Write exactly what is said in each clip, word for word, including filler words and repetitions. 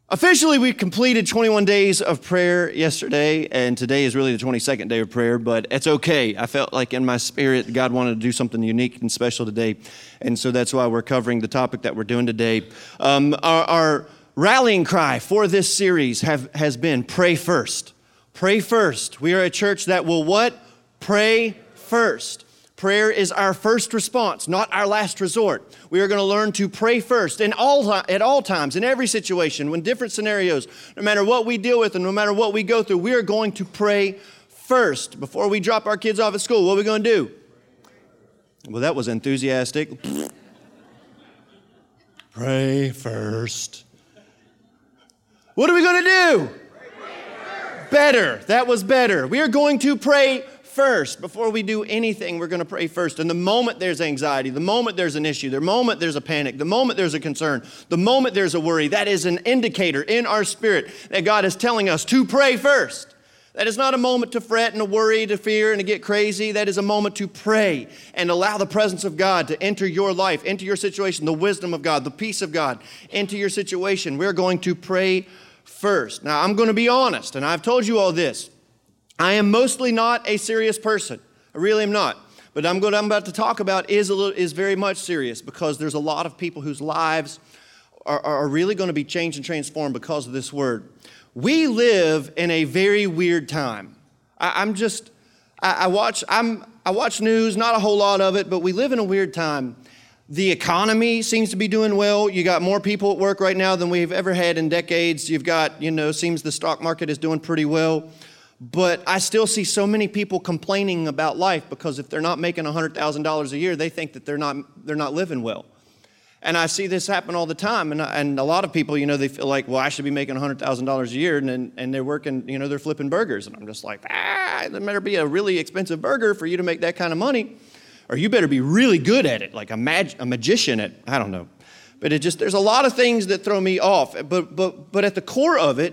Officially, we completed twenty-one days of prayer yesterday, and today is really the twenty-second day of prayer, but it's okay. I felt like in my spirit, God wanted to do something unique and special today, and so that's why we're covering the topic that we're doing today. Um, our, our rallying cry for this series have, has been pray first. Pray first. We are a church that will what? Pray first. Prayer is our first response, not our last resort. We are going to learn to pray first in all, at all times, in every situation, when different scenarios, no matter what we deal with and no matter what we go through, we are going to pray first. Before we drop our kids off at school, what are we going to do? Well, that was enthusiastic. Pray first. What are we going to do? Better. That was better. We are going to pray first. Before we do anything, we're going to pray first. And the moment there's anxiety, the moment there's an issue, the moment there's a panic, the moment there's a concern, the moment there's a worry, that is an indicator in our spirit that God is telling us to pray first. That is not a moment to fret and to worry, to fear and to get crazy. That is a moment to pray and allow the presence of God to enter your life, into your situation, the wisdom of God, the peace of God into your situation. We're going to pray first. Now, I'm going to be honest, and I've told you all this. I am mostly not a serious person. I really am not. But I'm what I'm about to talk about is a little, is very much serious because there's a lot of people whose lives are, are really going to be changed and transformed because of this word. We live in a very weird time. I, I'm just, I, I watch, I'm, I watch news, not a whole lot of it, but we live in a weird time. The economy seems to be doing well. You got more people at work right now than we've ever had in decades. You've got, you know, seems the stock market is doing pretty well. But I still see so many people complaining about life because if they're not making one hundred thousand dollars a year, they think that they're not they're not living well. And I see this happen all the time. And, and a lot of people, you know, they feel like, well, I should be making one hundred thousand dollars a year. And, and they're working, you know, they're flipping burgers. And I'm just like, ah, there better be a really expensive burger for you to make that kind of money. Or you better be really good at it, like a, mag- a magician at, I don't know. But it just, there's a lot of things that throw me off. But but but at the core of it,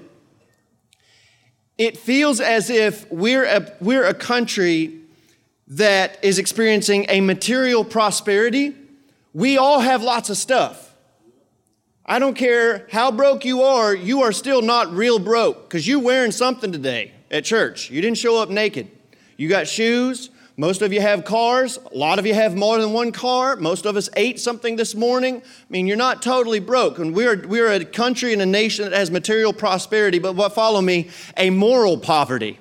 it feels as if we're a, we're a country that is experiencing a material prosperity. We all have lots of stuff. I don't care how broke you are, you are still not real broke because you're wearing something today at church. You didn't show up naked. You got shoes. Most of you have cars. A lot of you have more than one car. Most of us ate something this morning. I mean, you're not totally broke. And we're, we're a country and a nation that has material prosperity, but what follow me? A moral poverty.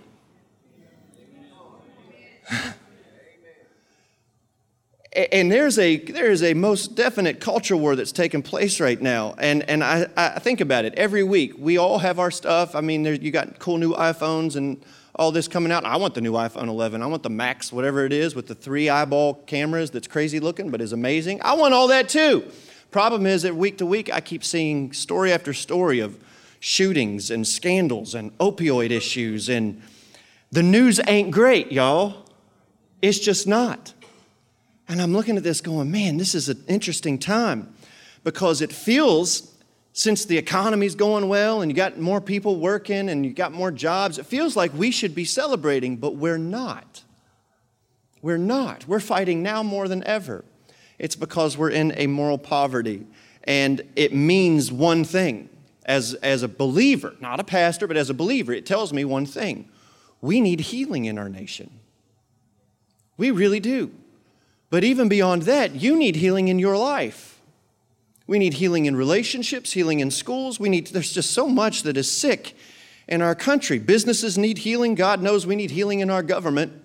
And there's a there's a most definite culture war that's taking place right now. And and I, I think about it every week. We all have our stuff. I mean, there, you got cool new iPhones and all this coming out. I want the new iPhone eleven. I want the Max, whatever it is, with the three eyeball cameras that's crazy looking but is amazing. I want all that too. Problem is that week to week, I keep seeing story after story of shootings and scandals and opioid issues. And the news ain't great, y'all. It's just not. And I'm looking at this going, man, this is an interesting time because it feels, since the economy's going well and you got more people working and you got more jobs, it feels like we should be celebrating, but we're not. We're not. We're fighting now more than ever. It's because we're in a moral poverty. And it means one thing. As, as a believer, not a pastor, but as a believer, it tells me one thing. We need healing in our nation. We really do. But even beyond that, you need healing in your life. We need healing in relationships, healing in schools. We need, there's just so much that is sick in our country. Businesses need healing. God knows we need healing in our government.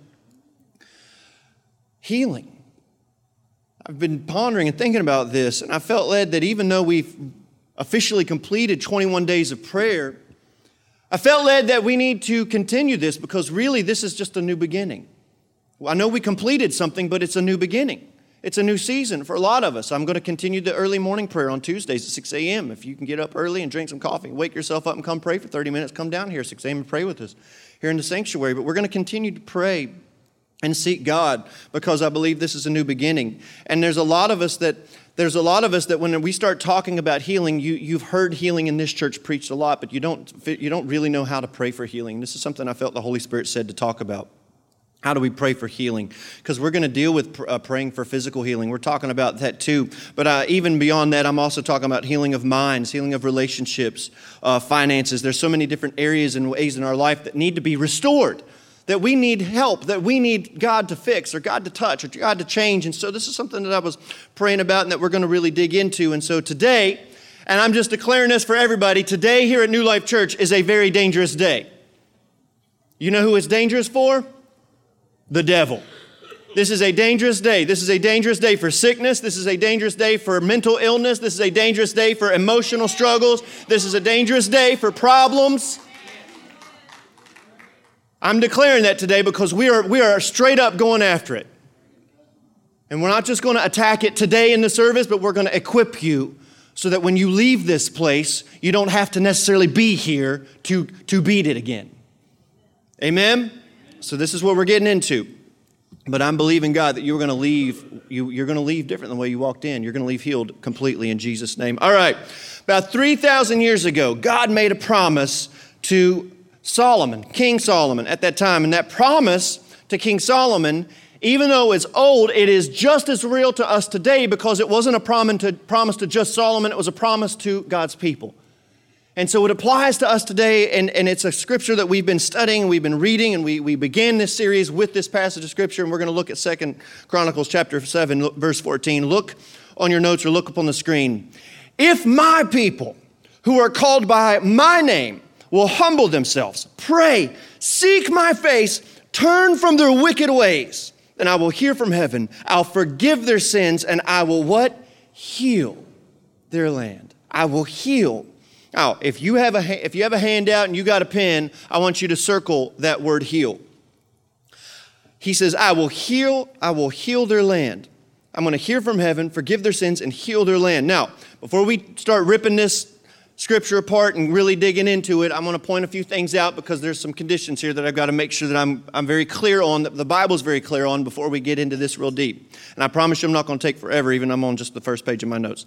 Healing. I've been pondering and thinking about this, and I felt led that even though we've officially completed twenty-one days of prayer, I felt led that we need to continue this because really this is just a new beginning. I know we completed something, but it's a new beginning. It's a new season for a lot of us. I'm going to continue the early morning prayer on Tuesdays at six a.m. If you can get up early and drink some coffee, wake yourself up and come pray for thirty minutes, come down here at six a.m. and pray with us here in the sanctuary. But we're going to continue to pray and seek God because I believe this is a new beginning. And there's a lot of us that there's a lot of us that when we start talking about healing, you, you've heard healing in this church preached a lot, but you don't you don't really know how to pray for healing. This is something I felt the Holy Spirit said to talk about. How do we pray for healing? Because we're going to deal with pr- uh, praying for physical healing. We're talking about that too. But uh, even beyond that, I'm also talking about healing of minds, healing of relationships, uh, finances. There's so many different areas and ways in our life that need to be restored, that we need help, that we need God to fix or God to touch or God to change. And so this is something that I was praying about and that we're going to really dig into. And so today, and I'm just declaring this for everybody, today here at New Life Church is a very dangerous day. You know who it's dangerous for? The devil. This is a dangerous day. This is a dangerous day for sickness. This is a dangerous day for mental illness. This is a dangerous day for emotional struggles. This is a dangerous day for problems. I'm declaring that today because we are, we are straight up going after it. And we're not just going to attack it today in the service, but we're going to equip you so that when you leave this place, you don't have to necessarily be here to, to beat it again. Amen? So this is what we're getting into. But I'm believing, God, that you're going to leave, you, you're going to leave different than the way you walked in. You're going to leave healed completely in Jesus' name. All right. About three thousand years ago, God made a promise to Solomon, King Solomon at that time. And that promise to King Solomon, even though it's old, it is just as real to us today because it wasn't a promise to, promise to just Solomon. It was a promise to God's people. And so it applies to us today, and, and it's a scripture that we've been studying, we've been reading, and we, we began this series with this passage of scripture, and we're going to look at Second Chronicles chapter seven, verse fourteen. Look on your notes or look up on the screen. If my people who are called by my name will humble themselves, pray, seek my face, turn from their wicked ways, then I will hear from heaven, I'll forgive their sins, and I will what? Heal their land. I will heal. Now, if you have a if you have a handout and you got a pen, I want you to circle that word heal. He says, I will heal, I will heal their land. I'm going to hear from heaven, forgive their sins, and heal their land. Now, before we start ripping this scripture apart and really digging into it, I'm going to point a few things out because there's some conditions here that I've got to make sure that I'm I'm very clear on, that the Bible's very clear on before we get into this real deep. And I promise you I'm not going to take forever, even though I'm on just the first page of my notes.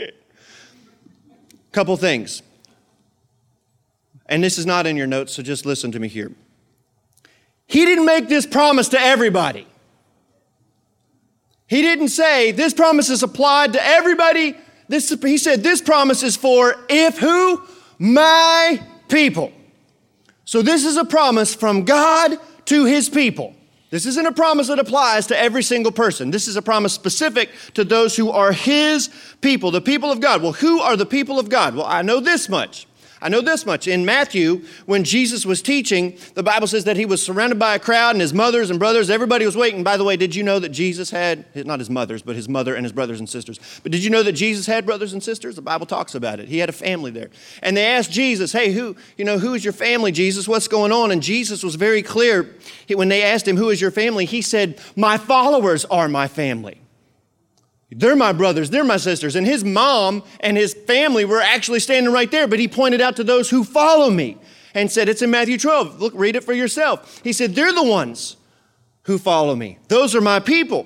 Couple things. And this is not in your notes, so just listen to me here. He didn't make this promise to everybody. He didn't say this promise is applied to everybody. This, he said this promise is for if who? My people. So this is a promise from God to his people. This isn't a promise that applies to every single person. This is a promise specific to those who are his people, the people of God. Well, who are the people of God? Well, I know this much. I know this much. In Matthew, when Jesus was teaching, the Bible says that he was surrounded by a crowd and his mothers and brothers, everybody was waiting. By the way, did you know that Jesus had, not his mothers, but his mother and his brothers and sisters. But did you know that Jesus had brothers and sisters? The Bible talks about it. He had a family there. And they asked Jesus, hey, who, you know, who is your family, Jesus? What's going on? And Jesus was very clear. He, when they asked him, who is your family? He said, my followers are my family. They're my brothers, they're my sisters. And his mom and his family were actually standing right there, but he pointed out to those who follow me and said, it's in Matthew twelve. Look, read it for yourself. He said, they're the ones who follow me. Those are my people.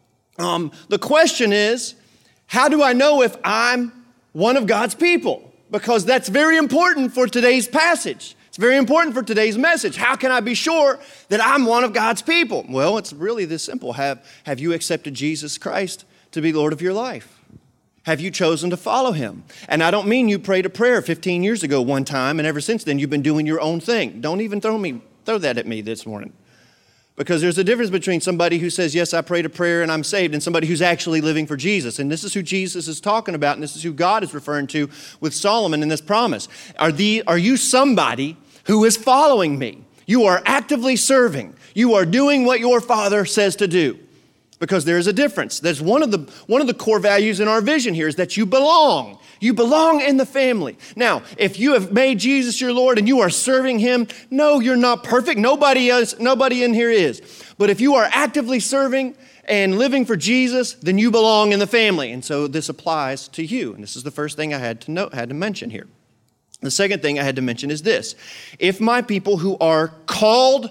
Um, the question is, how do I know if I'm one of God's people? Because that's very important for today's passage. It's very important for today's message. How can I be sure that I'm one of God's people? Well, it's really this simple. Have, have you accepted Jesus Christ to be Lord of your life? Have you chosen to follow him? And I don't mean you prayed a prayer fifteen years ago one time and ever since then you've been doing your own thing. Don't even throw me throw that at me this morning. Because there's a difference between somebody who says, yes, I prayed a prayer and I'm saved, and somebody who's actually living for Jesus. And this is who Jesus is talking about, and this is who God is referring to with Solomon in this promise. Are, the, are you somebody who is following me? You are actively serving. You are doing what your Father says to do. Because there is a difference. There's one of the one of the core values in our vision here is that you belong. You belong in the family. Now, if you have made Jesus your Lord and you are serving him, no, you're not perfect. Nobody else, nobody in here is. But if you are actively serving and living for Jesus, then you belong in the family. And so this applies to you. And this is the first thing I had to note, had to mention here. The second thing I had to mention is this. If my people who are called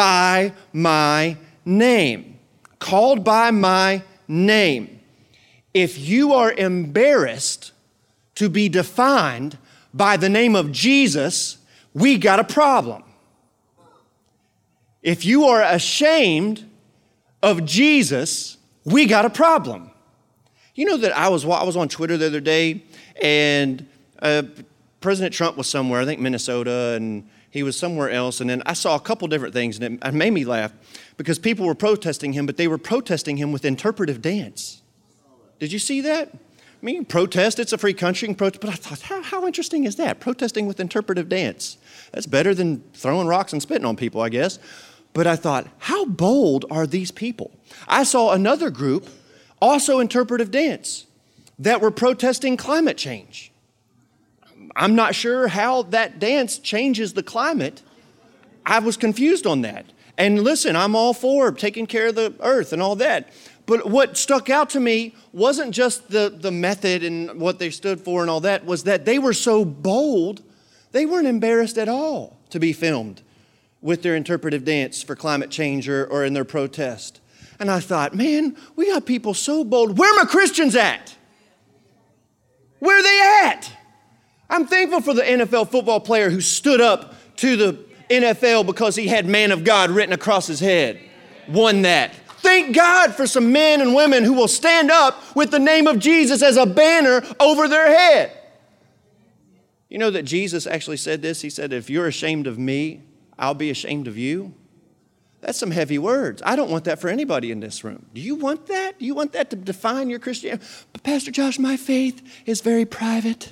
by my name, called by my name. If you are embarrassed to be defined by the name of Jesus, we got a problem. If you are ashamed of Jesus, we got a problem. You know that I was I was on Twitter the other day, and uh, President Trump was somewhere, I think Minnesota, and he was somewhere else. And then I saw a couple different things, and it made me laugh because people were protesting him, but they were protesting him with interpretive dance. Did you see that? I mean, protest, it's a free country, and protest, but I thought, how, how interesting is that? Protesting with interpretive dance. That's better than throwing rocks and spitting on people, I guess. But I thought, how bold are these people? I saw another group, also interpretive dance, that were protesting climate change. I'm not sure how that dance changes the climate. I was confused on that. And listen, I'm all for taking care of the earth and all that. But what stuck out to me wasn't just the, the method and what they stood for and all that, was that they were so bold, they weren't embarrassed at all to be filmed with their interpretive dance for climate change or, or in their protest. And I thought, man, we got people so bold. Where are my Christians at? Where are they at? I'm thankful for the N F L football player who stood up to the N F L because he had man of God written across his head. Won that. Thank God for some men and women who will stand up with the name of Jesus as a banner over their head. You know that Jesus actually said this? He said, if you're ashamed of me, I'll be ashamed of you. That's some heavy words. I don't want that for anybody in this room. Do you want that? Do you want that to define your Christianity? But Pastor Josh, my faith is very private.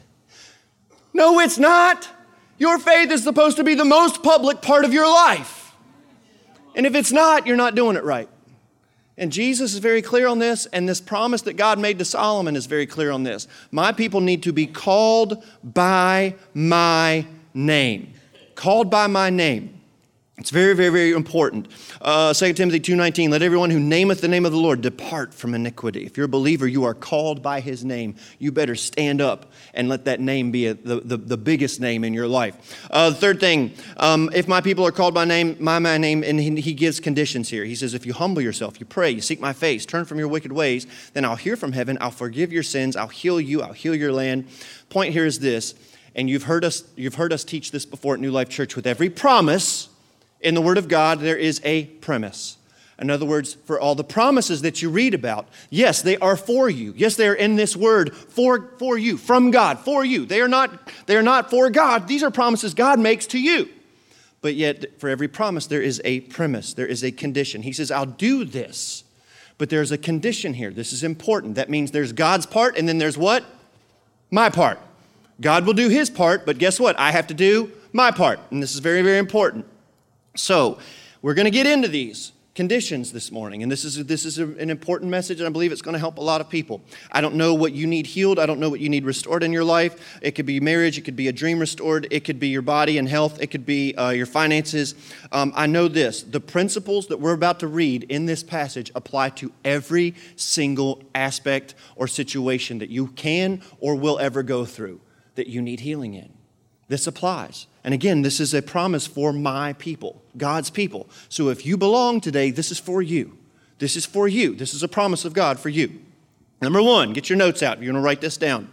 No, it's not. Your faith is supposed to be the most public part of your life. And if it's not, you're not doing it right. And Jesus is very clear on this, and this promise that God made to Solomon is very clear on this. My people need to be called by my name. Called by my name. It's very, very, very important. Uh, Second Timothy two nineteen, let everyone who nameth the name of the Lord depart from iniquity. If you're a believer, you are called by his name. You better stand up and let that name be a, the, the, the biggest name in your life. Uh, the third thing, um, if my people are called by name, my, my name, and he, he gives conditions here. He says, if you humble yourself, you pray, you seek my face, turn from your wicked ways, then I'll hear from heaven, I'll forgive your sins, I'll heal you, I'll heal your land. Point here is this, and you've heard us, you've heard us teach this before at New Life Church. With every promise in the Word of God, there is a premise. In other words, for all the promises that you read about, yes, they are for you. Yes, they are in this Word for, for you, from God, for you. They are not, they are not for God. These are promises God makes to you. But yet, for every promise, there is a premise. There is a condition. He says, I'll do this. But there's a condition here. This is important. That means there's God's part, and then there's what? My part. God will do his part, but guess what? I have to do my part. And this is very, very important. So we're going to get into these conditions this morning, and this is this is a, an important message, and I believe it's going to help a lot of people. I don't know what you need healed. I don't know what you need restored in your life. It could be marriage. It could be a dream restored. It could be your body and health. It could be uh, your finances. Um, I know this. The principles that we're about to read in this passage apply to every single aspect or situation that you can or will ever go through that you need healing in. This applies. And again, this is a promise for my people, God's people. So if you belong today, this is for you. This is for you. This is a promise of God for you. Number one, get your notes out. You're going to write this down.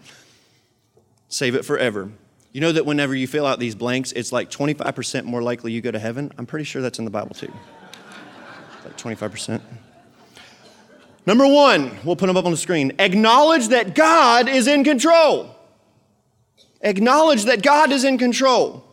Save it forever. You know that whenever you fill out these blanks, it's like twenty-five percent more likely you go to heaven? I'm pretty sure that's in the Bible too. Like twenty-five percent. Number one, we'll put them up on the screen. Acknowledge that God is in control. Acknowledge that God is in control.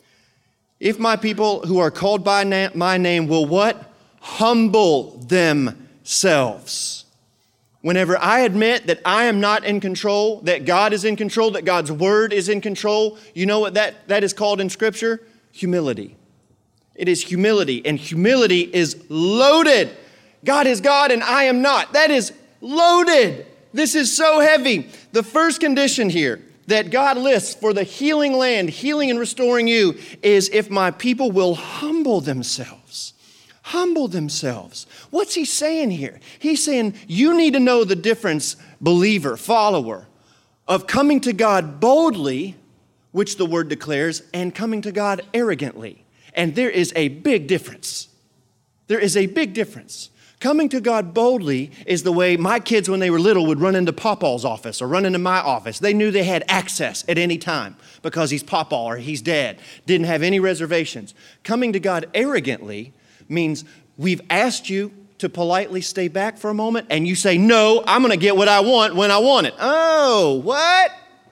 If my people who are called by na- my name will what? Humble themselves. Whenever I admit that I am not in control, that God is in control, that God's word is in control, you know what that, that is called in Scripture? Humility. It is humility, and humility is loaded. God is God and I am not. That is loaded. This is so heavy. The first condition here that God lists for the healing land, healing and restoring you, is if my people will humble themselves. Humble themselves. What's he saying here? He's saying you need to know the difference, believer, follower, of coming to God boldly, which the word declares, and coming to God arrogantly. And there is a big difference. There is a big difference. Coming to God boldly is the way my kids, when they were little, would run into Pawpaw's office or run into my office. They knew they had access at any time because he's Pawpaw or he's Dad. Didn't have any reservations. Coming to God arrogantly means we've asked you to politely stay back for a moment, and you say, no, I'm going to get what I want when I want it. Oh, what?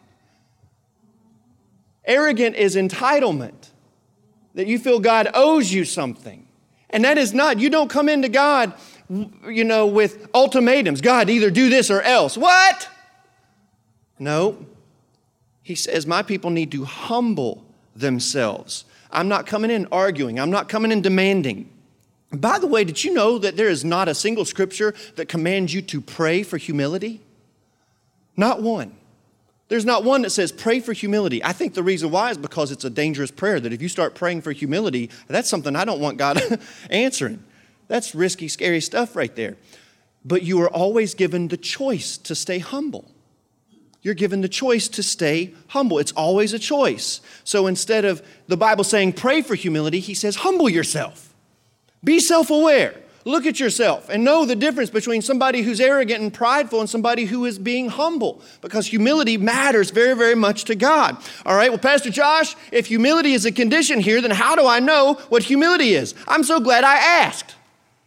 Arrogant is entitlement, that you feel God owes you something. And that is not, you don't come into God, you know, with ultimatums. God, either do this or else. What? No. He says, my people need to humble themselves. I'm not coming in arguing. I'm not coming in demanding. By the way, did you know that there is not a single scripture that commands you to pray for humility? Not one. There's not one that says pray for humility. I think the reason why is because it's a dangerous prayer, that if you start praying for humility, that's something I don't want God answering. That's risky, scary stuff right there. But you are always given the choice to stay humble. You're given the choice to stay humble. It's always a choice. So instead of the Bible saying pray for humility, he says humble yourself. Be self-aware. Look at yourself and know the difference between somebody who's arrogant and prideful and somebody who is being humble, because humility matters very, very much to God. All right, well, Pastor Josh, if humility is a condition here, then how do I know what humility is? I'm so glad I asked,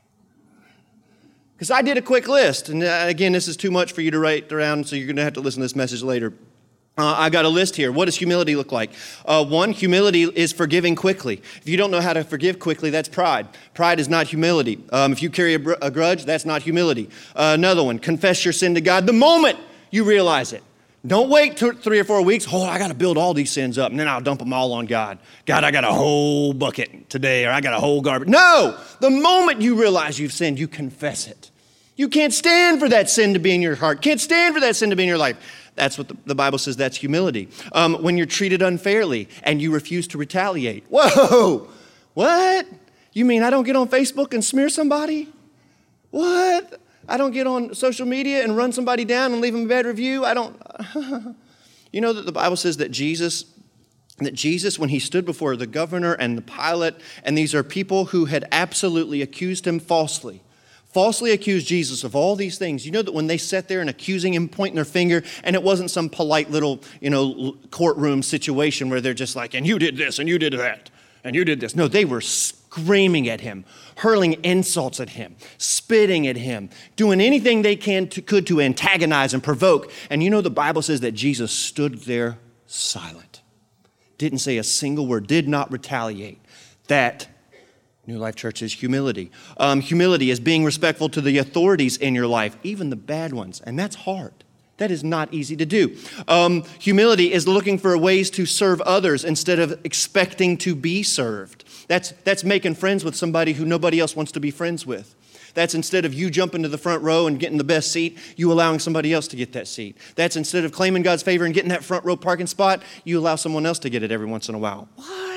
because I did a quick list. And uh, again, this is too much for you to write around, so you're going to have to listen to this message later. Uh, I got a list here. What does humility look like? Uh, one, humility is forgiving quickly. If you don't know how to forgive quickly, that's pride. Pride is not humility. Um, if you carry a, br- a grudge, that's not humility. Uh, another one, confess your sin to God the moment you realize it. Don't wait t- three or four weeks. Oh, I got to build all these sins up, and then I'll dump them all on God. God, I got a whole bucket today, or I got a whole garbage. No! The moment you realize you've sinned, you confess it. You can't stand for that sin to be in your heart. Can't stand for that sin to be in your life. That's what the, the Bible says, that's humility. Um, when you're treated unfairly and you refuse to retaliate. Whoa, what? You mean I don't get on Facebook and smear somebody? What? I don't get on social media and run somebody down and leave them a bad review? I don't. You know that the Bible says that Jesus, that Jesus, when he stood before the governor and the Pilate, and these are people who had absolutely accused him falsely, falsely accused Jesus of all these things. You know that when they sat there and accusing him, pointing their finger, and it wasn't some polite little, you know, courtroom situation where they're just like, and you did this, and you did that, and you did this. No, they were screaming at him, hurling insults at him, spitting at him, doing anything they can to, could to antagonize and provoke. And you know the Bible says that Jesus stood there silent, didn't say a single word, did not retaliate. That New Life Church is humility. Um, humility is being respectful to the authorities in your life, even the bad ones. And that's hard. That is not easy to do. Um, humility is looking for ways to serve others instead of expecting to be served. That's, that's making friends with somebody who nobody else wants to be friends with. That's instead of you jumping to the front row and getting the best seat, you allowing somebody else to get that seat. That's instead of claiming God's favor and getting that front row parking spot, you allow someone else to get it every once in a while. What?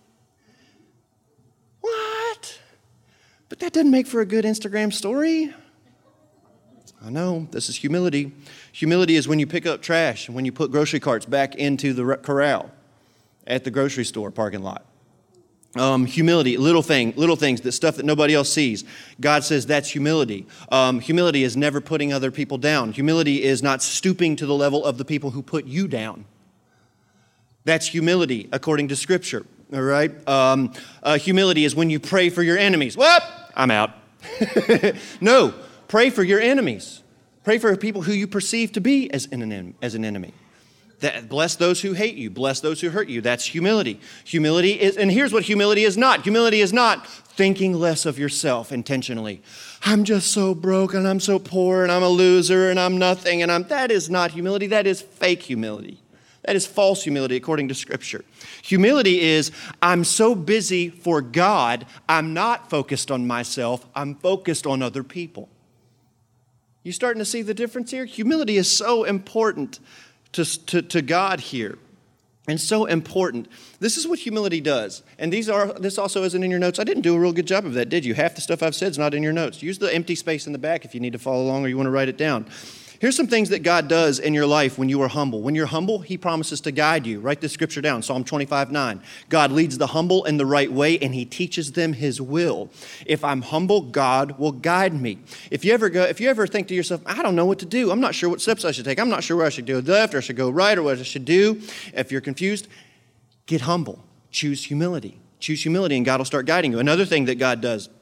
But that doesn't make for a good Instagram story. I know, this is humility. Humility is when you pick up trash and when you put grocery carts back into the corral at the grocery store parking lot. Um, humility, little thing, little things, that stuff that nobody else sees. God says that's humility. Um, humility is never putting other people down. Humility is not stooping to the level of the people who put you down. That's humility according to Scripture. All right. Um, uh, humility is when you pray for your enemies. Whoop! I'm out. No, pray for your enemies. Pray for people who you perceive to be as an, as an enemy. That, bless those who hate you. Bless those who hurt you. That's humility. Humility is, and here's what humility is not. Humility is not thinking less of yourself intentionally. I'm just so broke and I'm so poor and I'm a loser and I'm nothing and I'm, that is not humility. That is fake humility. That is false humility according to Scripture. Humility is, I'm so busy for God, I'm not focused on myself, I'm focused on other people. You starting to see the difference here? Humility is so important to, to, to God here. And so important. This is what humility does. And these are this also isn't in your notes. I didn't do a real good job of that, did you? Half the stuff I've said is not in your notes. Use the empty space in the back if you need to follow along or you want to write it down. Here's some things that God does in your life when you are humble. When you're humble, He promises to guide you. Write this scripture down, Psalm twenty-five nine. God leads the humble in the right way, and He teaches them His will. If I'm humble, God will guide me. If you ever go, if you ever think to yourself, I don't know what to do. I'm not sure what steps I should take. I'm not sure where I should go left or I should go right or what I should do. If you're confused, get humble. Choose humility. Choose humility, and God will start guiding you. Another thing that God does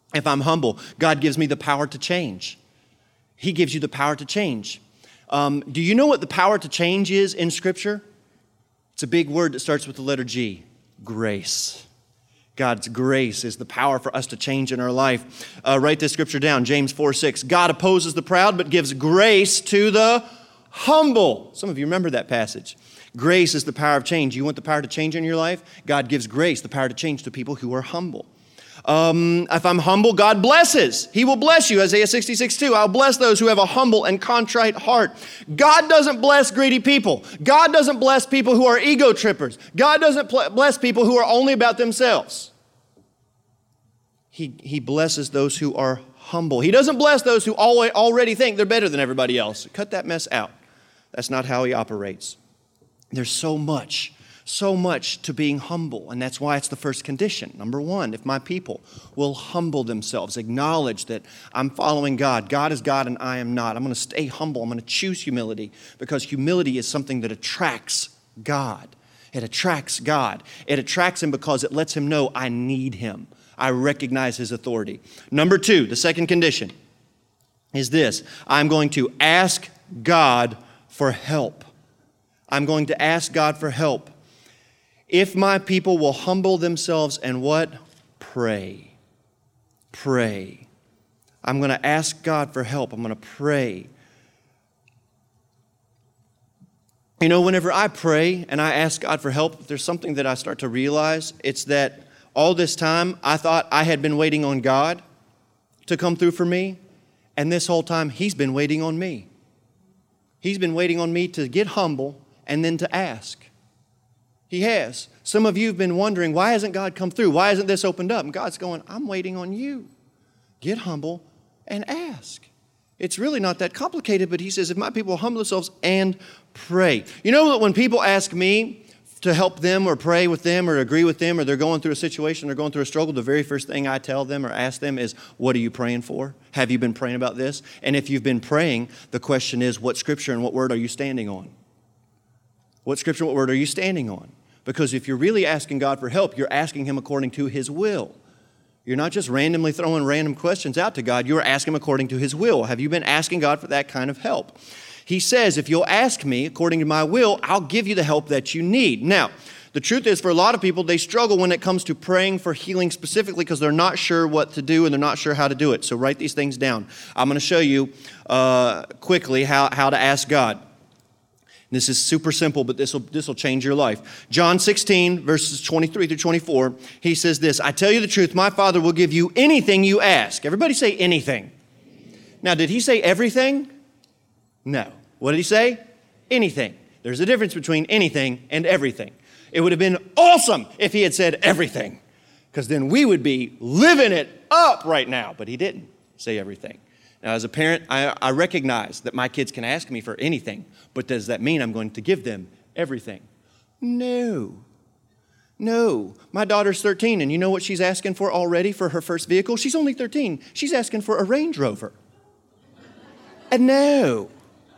If I'm humble, God gives me the power to change. He gives you the power to change. Um, do you know what the power to change is in Scripture? It's a big word that starts with the letter G, grace. God's grace is the power for us to change in our life. Uh, write this scripture down, James four six. God opposes the proud, but gives grace to the humble. Some of you remember that passage. Grace is the power of change. You want the power to change in your life? God gives grace, the power to change to people who are humble. Um, if I'm humble, God blesses. He will bless you. Isaiah sixty-six two. I'll bless those who have a humble and contrite heart. God doesn't bless greedy people. God doesn't bless people who are ego trippers. God doesn't pl- bless people who are only about themselves. He, he blesses those who are humble. He doesn't bless those who always, already think they're better than everybody else. Cut that mess out. That's not how he operates. There's so much. So much to being humble, and that's why it's the first condition. Number one, if my people will humble themselves, acknowledge that I'm following God. God is God and I am not. I'm going to stay humble. I'm going to choose humility because humility is something that attracts God. It attracts God. It attracts Him because it lets Him know I need Him. I recognize His authority. Number two, the second condition is this. I'm going to ask God for help. I'm going to ask God for help. If my people will humble themselves and what? Pray. Pray. I'm going to ask God for help. I'm going to pray. You know, whenever I pray and I ask God for help, there's something that I start to realize. It's that all this time I thought I had been waiting on God to come through for me. And this whole time He's been waiting on me. He's been waiting on me to get humble and then to ask. He has. Some of you have been wondering, why hasn't God come through? Why hasn't this opened up? And God's going, I'm waiting on you. Get humble and ask. It's really not that complicated, but He says, if my people will humble themselves and pray. You know that when people ask me to help them or pray with them or agree with them or they're going through a situation, they're going through a struggle, the very first thing I tell them or ask them is, what are you praying for? Have you been praying about this? And if you've been praying, the question is, what scripture and what word are you standing on? What scripture and what word are you standing on? Because if you're really asking God for help, you're asking Him according to His will. You're not just randomly throwing random questions out to God. You're asking Him according to His will. Have you been asking God for that kind of help? He says, if you'll ask me according to my will, I'll give you the help that you need. Now, the truth is for a lot of people, they struggle when it comes to praying for healing specifically because they're not sure what to do and they're not sure how to do it. So write these things down. I'm going to show you uh, quickly how, how to ask God. This is super simple, but this will this will change your life. John sixteen, verses twenty-three through twenty-four, He says this, I tell you the truth, my Father will give you anything you ask. Everybody say anything. Now, did He say everything? No. What did He say? Anything. There's a difference between anything and everything. It would have been awesome if He had said everything, because then we would be living it up right now, but He didn't say everything. Now, as a parent, I, I recognize that my kids can ask me for anything, but does that mean I'm going to give them everything? No. No. My daughter's thirteen, and you know what she's asking for already for her first vehicle? She's only thirteen. She's asking for a Range Rover. And no.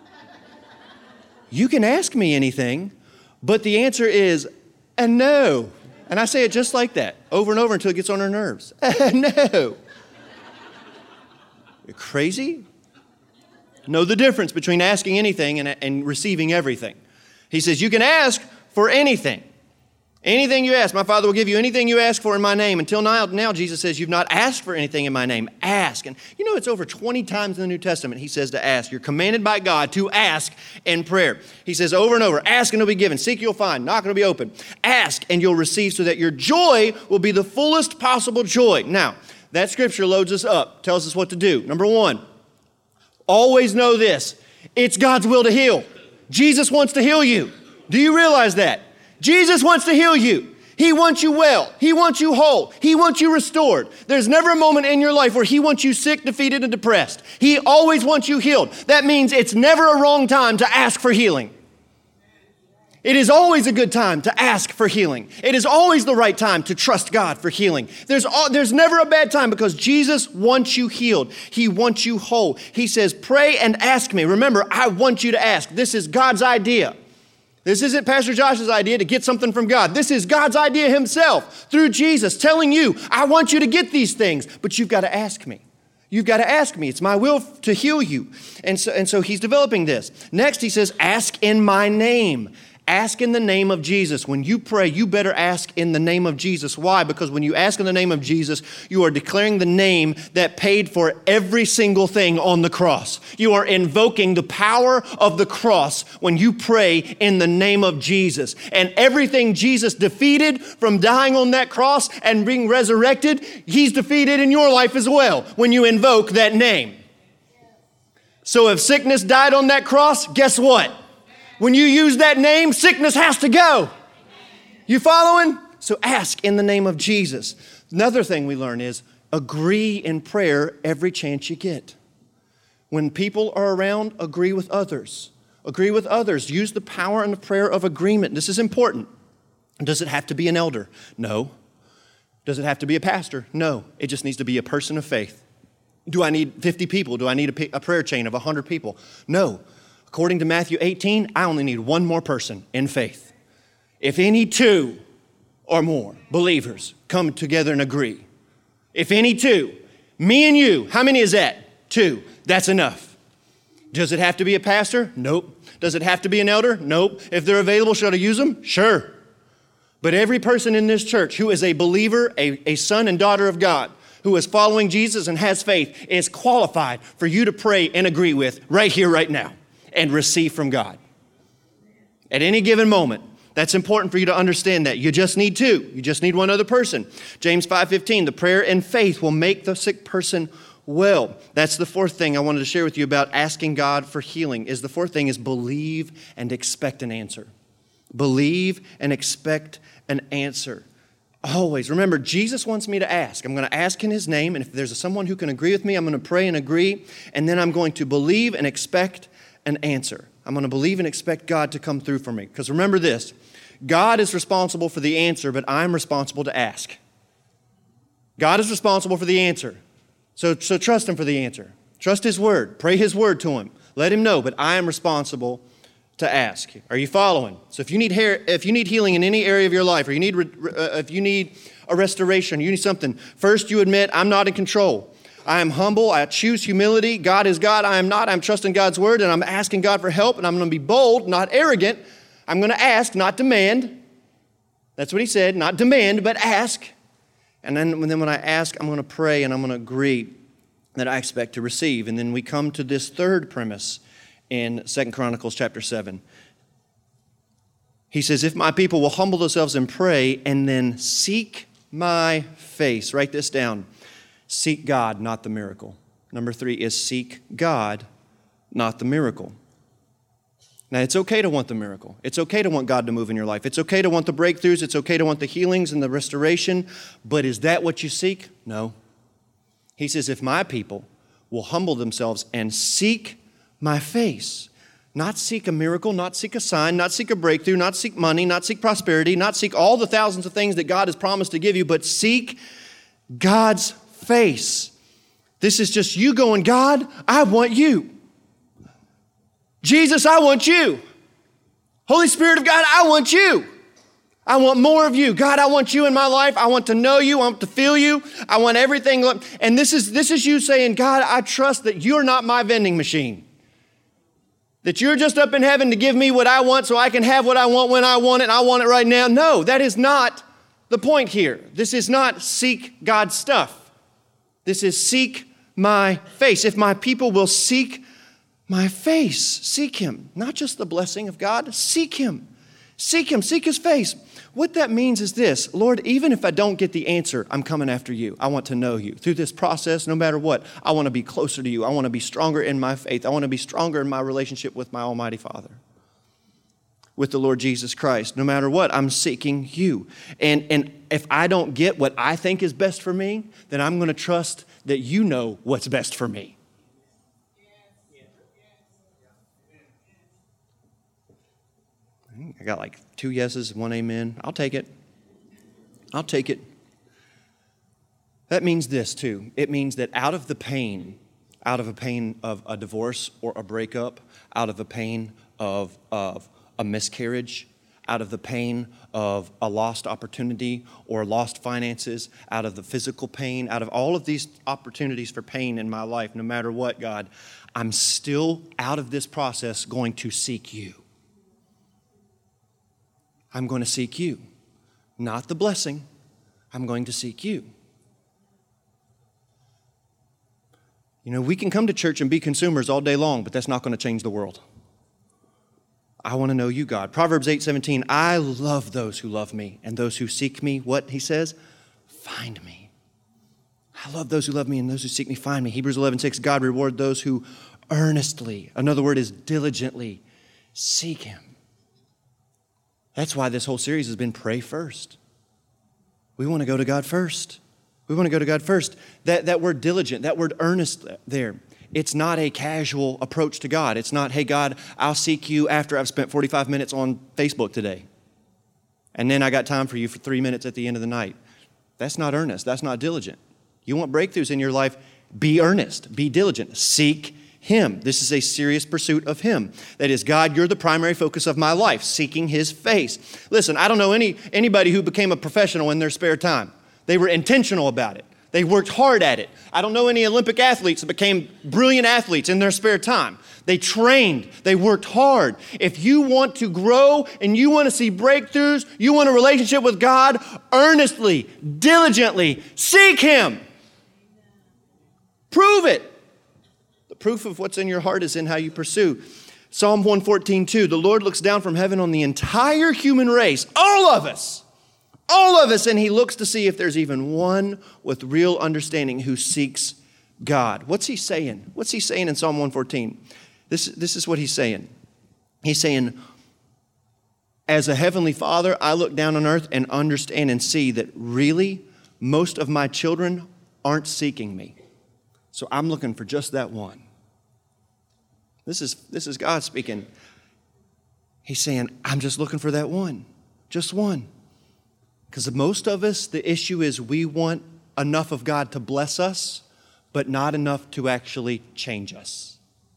You can ask me anything, but the answer is a no. And I say it just like that, over and over until it gets on her nerves. No. You're crazy? Know the difference between asking anything and, and receiving everything. He says, you can ask for anything. Anything you ask. My Father will give you anything you ask for in my name. Until now, now, Jesus says, you've not asked for anything in my name. Ask. And you know, it's over twenty times in the New Testament, He says to ask. You're commanded by God to ask in prayer. He says over and over, ask and it'll be given. Seek, you'll find. Knock and it'll be open. Ask and you'll receive so that your joy will be the fullest possible joy. Now, that scripture loads us up, tells us what to do. Number one, always know this. It's God's will to heal. Jesus wants to heal you. Do you realize that? Jesus wants to heal you. He wants you well. He wants you whole. He wants you restored. There's never a moment in your life where He wants you sick, defeated, and depressed. He always wants you healed. That means it's never a wrong time to ask for healing. It is always a good time to ask for healing. It is always the right time to trust God for healing. There's, all, there's never a bad time because Jesus wants you healed. He wants you whole. He says, pray and ask me. Remember, I want you to ask. This is God's idea. This isn't Pastor Josh's idea to get something from God. This is God's idea himself through Jesus telling you, I want you to get these things, but you've got to ask me. You've got to ask me. It's my will to heal you. And so, and so he's developing this. Next, he says, ask in my name. Ask in the name of Jesus. When you pray, you better ask in the name of Jesus. Why? Because when you ask in the name of Jesus, you are declaring the name that paid for every single thing on the cross. You are invoking the power of the cross when you pray in the name of Jesus. And everything Jesus defeated from dying on that cross and being resurrected, he's defeated in your life as well when you invoke that name. So if sickness died on that cross, guess what? When you use that name, sickness has to go. You following? So ask in the name of Jesus. Another thing we learn is agree in prayer every chance you get. When people are around, agree with others. Agree with others. Use the power and the prayer of agreement. This is important. Does it have to be an elder? No. Does it have to be a pastor? No. It just needs to be a person of faith. Do I need fifty people? Do I need a, a prayer chain of one hundred people? No. According to Matthew eighteen, I only need one more person in faith. If any two or more believers come together and agree, if any two, me and you, how many is that? Two. That's enough. Does it have to be a pastor? Nope. Does it have to be an elder? Nope. If they're available, should I use them? Sure. But every person in this church who is a believer, a, a son and daughter of God, who is following Jesus and has faith, is qualified for you to pray and agree with right here, right now, and receive from God. At any given moment. That's important for you to understand that. You just need two. You just need one other person. James five fifteen, the prayer and faith will make the sick person well. That's the fourth thing I wanted to share with you about asking God for healing. Is the fourth thing is believe and expect an answer. Believe and expect an answer. Always. Remember, Jesus wants me to ask. I'm going to ask in his name, and if there's someone who can agree with me, I'm going to pray and agree, and then I'm going to believe and expect an answer. I'm going to believe and expect God to come through for me. Because remember this, God is responsible for the answer, but I'm responsible to ask. God is responsible for the answer. So, so trust him for the answer. Trust his word. Pray his word to him. Let him know, but I am responsible to ask. Are you following? So if you need hair, if you need healing in any area of your life, or you need, uh, if you need a restoration, you need something, first you admit, I'm not in control. I am humble. I choose humility. God is God. I am not. I'm trusting God's word, and I'm asking God for help, and I'm going to be bold, not arrogant. I'm going to ask, not demand. That's what he said, not demand, but ask. And then, and then when I ask, I'm going to pray, and I'm going to agree that I expect to receive. And then we come to this third premise in Second Chronicles chapter seven. He says, if my people will humble themselves and pray, and then seek my face. Write this down. Seek God, not the miracle. Number three is seek God, not the miracle. Now, it's okay to want the miracle. It's okay to want God to move in your life. It's okay to want the breakthroughs. It's okay to want the healings and the restoration. But is that what you seek? No. He says, if my people will humble themselves and seek my face, not seek a miracle, not seek a sign, not seek a breakthrough, not seek money, not seek prosperity, not seek all the thousands of things that God has promised to give you, but seek God's face. This is just you going, God, I want you. Jesus, I want you. Holy Spirit of God, I want you. I want more of you. God, I want you in my life. I want to know you. I want to feel you. I want everything. And this is, this is you saying, God, I trust that you're not my vending machine. That you're just up in heaven to give me what I want so I can have what I want when I want it and I want it right now. No, that is not the point here. This is not seek God's stuff. This is seek my face. If my people will seek my face, seek him. Not just the blessing of God, seek him. Seek him, seek his face. What that means is this, Lord, even if I don't get the answer, I'm coming after you. I want to know you. Through this process, no matter what, I want to be closer to you. I want to be stronger in my faith. I want to be stronger in my relationship with my Almighty Father, with the Lord Jesus Christ. No matter what, I'm seeking you. And, and if I don't get what I think is best for me, then I'm going to trust that you know what's best for me. I got like two yeses, one amen. I'll take it. I'll take it. That means this too. It means that out of the pain, out of a pain of a divorce or a breakup, out of a pain of, of a miscarriage, out of the pain of a lost opportunity or lost finances, out of the physical pain, out of all of these opportunities for pain in my life, no matter what, God, I'm still out of this process going to seek you. I'm going to seek you. Not the blessing. I'm going to seek you. You know, we can come to church and be consumers all day long, but that's not going to change the world. I want to know you, God. Proverbs eight seventeen, I love those who love me, and those who seek me, what he says? Find me. I love those who love me, and those who seek me find me. Hebrews eleven six, God reward those who earnestly, another word is diligently, seek him. That's why this whole series has been pray first. We want to go to God first. We want to go to God first. That, that word diligent, that word earnest there, it's not a casual approach to God. It's not, hey, God, I'll seek you after I've spent forty-five minutes on Facebook today. And then I got time for you for three minutes at the end of the night. That's not earnest. That's not diligent. You want breakthroughs in your life, be earnest, be diligent, seek him. This is a serious pursuit of him. That is, God, you're the primary focus of my life, seeking his face. Listen, I don't know any anybody who became a professional in their spare time. They were intentional about it. They worked hard at it. I don't know any Olympic athletes that became brilliant athletes in their spare time. They trained. They worked hard. If you want to grow and you want to see breakthroughs, you want a relationship with God, earnestly, diligently, seek him. Prove it. The proof of what's in your heart is in how you pursue. Psalm one fourteen two, the Lord looks down from heaven on the entire human race, all of us. All of us, and he looks to see if there's even one with real understanding who seeks God. What's he saying? What's he saying in Psalm one fourteen? This, this is what he's saying. He's saying, as a heavenly father, I look down on earth and understand and see that really most of my children aren't seeking me. So I'm looking for just that one. This is, this is God speaking. He's saying, I'm just looking for that one. Just one. Because most of us, the issue is we want enough of God to bless us, but not enough to actually change us.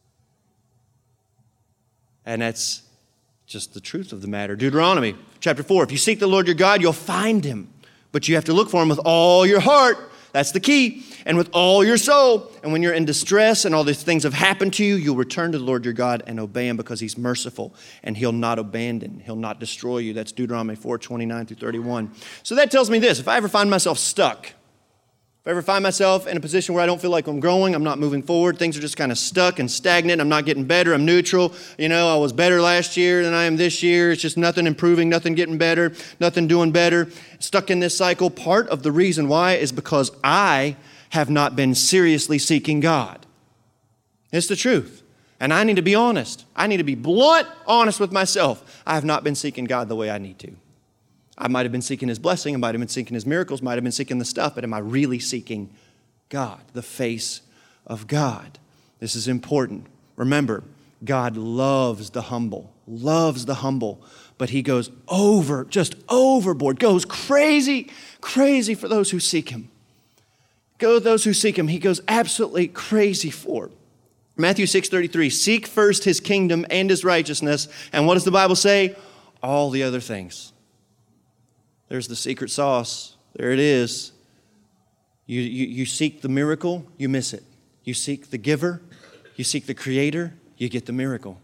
And that's just the truth of the matter. Deuteronomy chapter four, if you seek the Lord your God, you'll find him. But you have to look for him with all your heart. That's the key. And with all your soul. And when you're in distress and all these things have happened to you, you'll return to the Lord your God and obey him because he's merciful and he'll not abandon. He'll not destroy you. That's Deuteronomy four twenty-nine through thirty-one. So that tells me this. If I ever find myself stuck, if I ever find myself in a position where I don't feel like I'm growing, I'm not moving forward, things are just kind of stuck and stagnant, I'm not getting better, I'm neutral. You know, I was better last year than I am this year. It's just nothing improving, nothing getting better, nothing doing better. Stuck in this cycle. Part of the reason why is because I have not been seriously seeking God. It's the truth. And I need to be honest. I need to be blunt, honest with myself. I have not been seeking God the way I need to. I might have been seeking his blessing, I might have been seeking his miracles, might have been seeking the stuff, but am I really seeking God, the face of God? This is important. Remember, God loves the humble, loves the humble, but he goes over, just overboard, goes crazy, crazy for those who seek him. Go those who seek him, he goes absolutely crazy for. Matthew six thirty-three, seek first his kingdom and his righteousness, and what does the Bible say? All the other things. There's the secret sauce. There it is. You, you, you seek the miracle, you miss it. You seek the giver, you seek the creator, you get the miracle.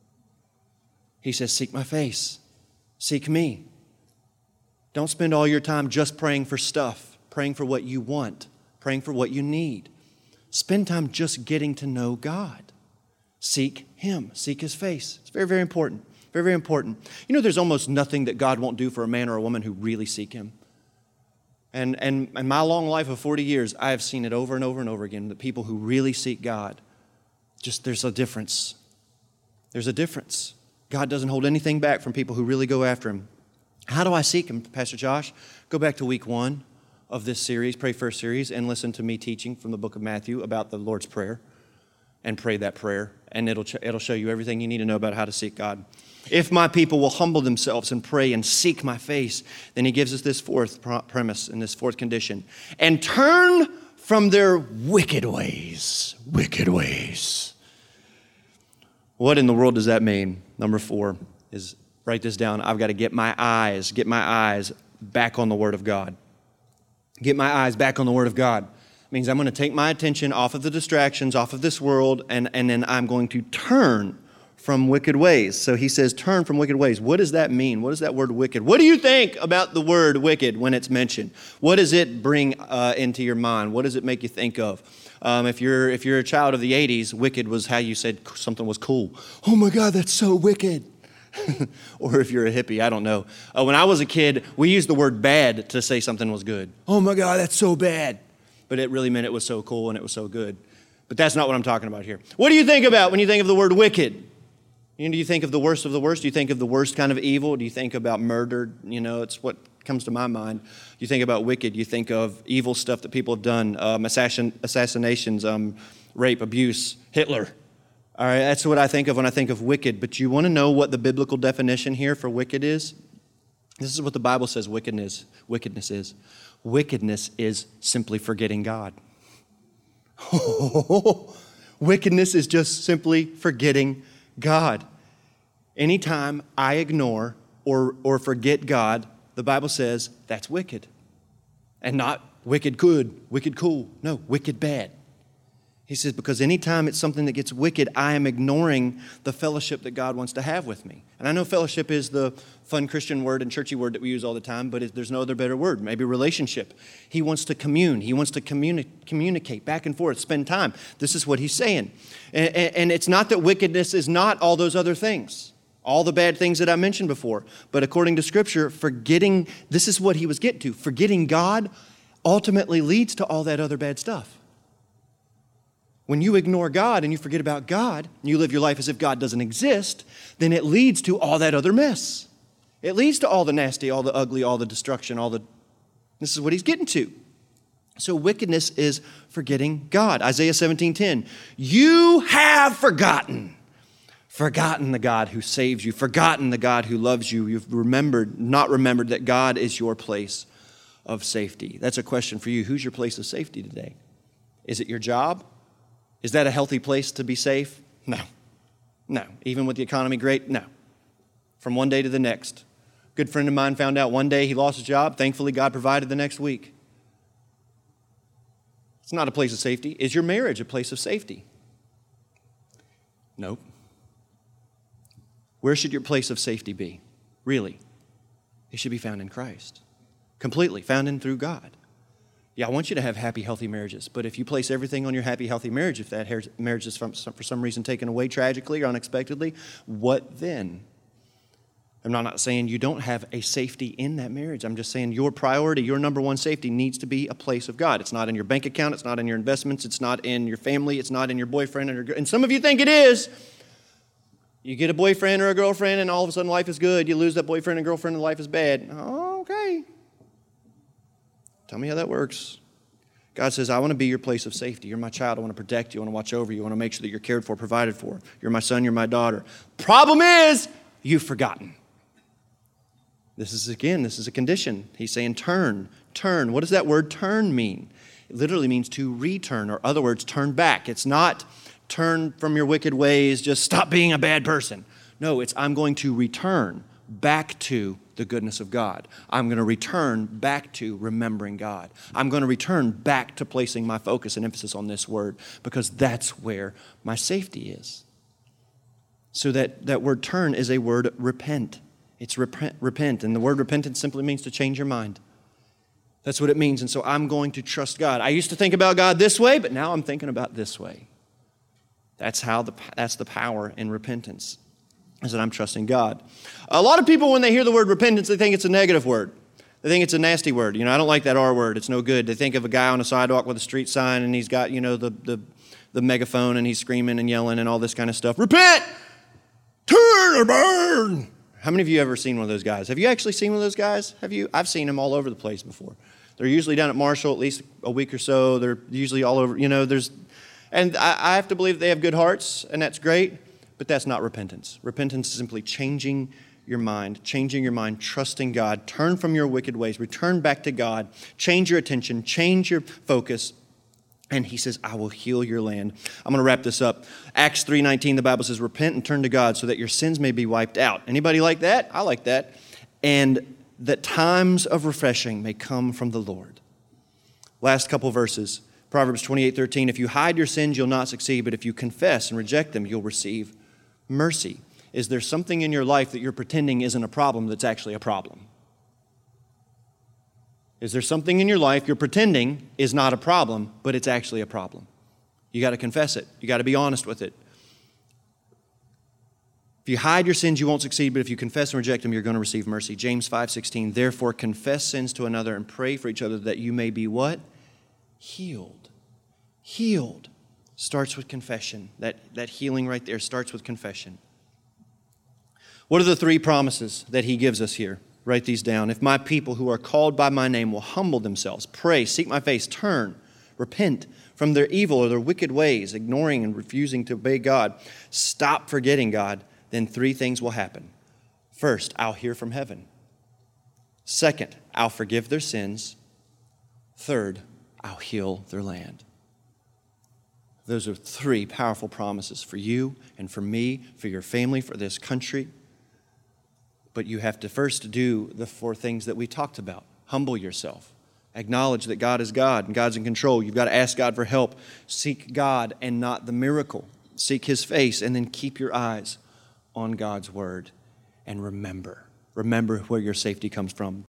He says, seek my face. Seek me. Don't spend all your time just praying for stuff, praying for what you want, praying for what you need. Spend time just getting to know God. Seek him. Seek his face. It's very, very important. Very, very important. You know, there's almost nothing that God won't do for a man or a woman who really seek him. And, and in my long life of forty years, I have seen it over and over and over again, that people who really seek God, just there's a difference. There's a difference. God doesn't hold anything back from people who really go after him. How do I seek him, Pastor Josh? Go back to week one of this series, Pray First series, and listen to me teaching from the book of Matthew about the Lord's Prayer. And pray that prayer, and it'll, it'll show you everything you need to know about how to seek God. If my people will humble themselves and pray and seek my face, then he gives us this fourth premise and this fourth condition. And turn from their wicked ways. Wicked ways. What in the world does that mean? Number four is Write this down. I've got to get my eyes, get my eyes back on the Word of God. Get my eyes back on the Word of God. It means I'm going to take my attention off of the distractions, off of this world, and, and then I'm going to turn from wicked ways. So he says, turn from wicked ways. What does that mean? What does that word wicked? What do you think about the word wicked when it's mentioned? What does it bring uh, into your mind? What does it make you think of? Um, if you're if you're a child of the eighties, wicked was how you said something was cool. Oh my God, that's so wicked. Or if you're a hippie, I don't know. Uh, when I was a kid, we used the word bad to say something was good. Oh my God, that's so bad. But it really meant it was so cool and it was so good. But that's not what I'm talking about here. What do you think about when you think of the word wicked? You know, do you think of the worst of the worst? Do you think of the worst kind of evil? Do you think about murder? You know, it's what comes to my mind. You think about wicked. You think of evil stuff that people have done, um, assassin, assassinations, um, rape, abuse, Hitler. All right, that's what I think of when I think of wicked. But you want to know what the biblical definition here for wicked is? This is what the Bible says wickedness, wickedness is. Wickedness is simply forgetting God. Wickedness is just simply forgetting God. Anytime I ignore or, or forget God, the Bible says that's wicked. And not wicked good, wicked cool. No, wicked bad. He says, because anytime it's something that gets wicked, I am ignoring the fellowship that God wants to have with me. And I know fellowship is the fun Christian word and churchy word that we use all the time, but it, there's no other better word. Maybe relationship. He wants to commune. He wants to communi- communicate back and forth, spend time. This is what he's saying. And, and, and it's not that wickedness is not all those other things, all the bad things that I mentioned before. But according to Scripture, forgetting, this is what he was getting to. Forgetting God ultimately leads to all that other bad stuff. When you ignore God and you forget about God, and you live your life as if God doesn't exist, then it leads to all that other mess. It leads to all the nasty, all the ugly, all the destruction, all the... This is what he's getting to. So wickedness is forgetting God. Isaiah seventeen ten. You have forgotten. Forgotten the God who saves you. Forgotten the God who loves you. You've remembered, not remembered that God is your place of safety. That's a question for you. Who's your place of safety today? Is it your job? Is that a healthy place to be safe? No. No. Even with the economy great? No. From one day to the next. A good friend of mine found out one day he lost his job. Thankfully, God provided the next week. It's not a place of safety. Is your marriage a place of safety? Nope. Where should your place of safety be? Really? It should be found in Christ. Completely. Found in through God. Yeah, I want you to have happy, healthy marriages. But if you place everything on your happy, healthy marriage, if that marriage is from, for some reason taken away tragically or unexpectedly, what then? I'm not saying you don't have a safety in that marriage. I'm just saying your priority, your number one safety needs to be a place of God. It's not in your bank account. It's not in your investments. It's not in your family. It's not in your boyfriend. And, your, and some of you think it is. You get a boyfriend or a girlfriend and all of a sudden life is good. You lose that boyfriend and girlfriend and life is bad. Oh, okay. Tell me how that works. God says, I want to be your place of safety. You're my child. I want to protect you. I want to watch over you. I want to make sure that you're cared for, provided for. You're my son. You're my daughter. Problem is, you've forgotten. This is, again, this is a condition. He's saying turn, turn. What does that word turn mean? It literally means to return, or other words, turn back. It's not turn from your wicked ways, just stop being a bad person. No, it's I'm going to return back to the goodness of God. I'm going to return back to remembering God. I'm going to return back to placing my focus and emphasis on this word because that's where my safety is. So that, that word turn is a word repent. It's repent, repent. And the word repentance simply means to change your mind. That's what it means. And so I'm going to trust God. I used to think about God this way, but now I'm thinking about this way. That's how the, that's the power in repentance. Is that I'm trusting God. A lot of people, when they hear the word repentance, they think it's a negative word. They think it's a nasty word. You know, I don't like that R word. It's no good. They think of a guy on a sidewalk with a street sign and he's got, you know, the, the, the megaphone and he's screaming and yelling and all this kind of stuff. Repent! Turn or burn! How many of you have ever seen one of those guys? Have you actually seen one of those guys? Have you? I've seen them all over the place before. They're usually down at Marshall at least a week or so. They're usually all over, you know, there's, and I, I have to believe they have good hearts and that's great. But that's not repentance. Repentance is simply changing your mind, changing your mind, trusting God. Turn from your wicked ways. Return back to God. Change your attention. Change your focus. And he says, I will heal your land. I'm going to wrap this up. Acts three nineteen, the Bible says, repent and turn to God so that your sins may be wiped out. Anybody like that? I like that. And that times of refreshing may come from the Lord. Last couple verses. Proverbs twenty-eight thirteen, if you hide your sins, you'll not succeed, but if you confess and reject them, you'll receive mercy. Is there something in your life that you're pretending isn't a problem that's actually a problem? Is there something in your life you're pretending is not a problem, but it's actually a problem? You got to confess it. You got to be honest with it. If you hide your sins, you won't succeed, but if you confess and reject them, you're going to receive mercy. James five sixteen, therefore confess sins to another and pray for each other that you may be what? Healed. Healed. Starts with confession. That, that healing right there starts with confession. What are the three promises that he gives us here? Write these down. If my people who are called by my name will humble themselves, pray, seek my face, turn, repent from their evil or their wicked ways, ignoring and refusing to obey God, stop forgetting God, then three things will happen. First, I'll hear from heaven. Second, I'll forgive their sins. Third, I'll heal their land. Those are three powerful promises for you and for me, for your family, for this country. But you have to first do the four things that we talked about. Humble yourself. Acknowledge that God is God and God's in control. You've got to ask God for help. Seek God and not the miracle. Seek His face, and then keep your eyes on God's word. And remember, remember where your safety comes from.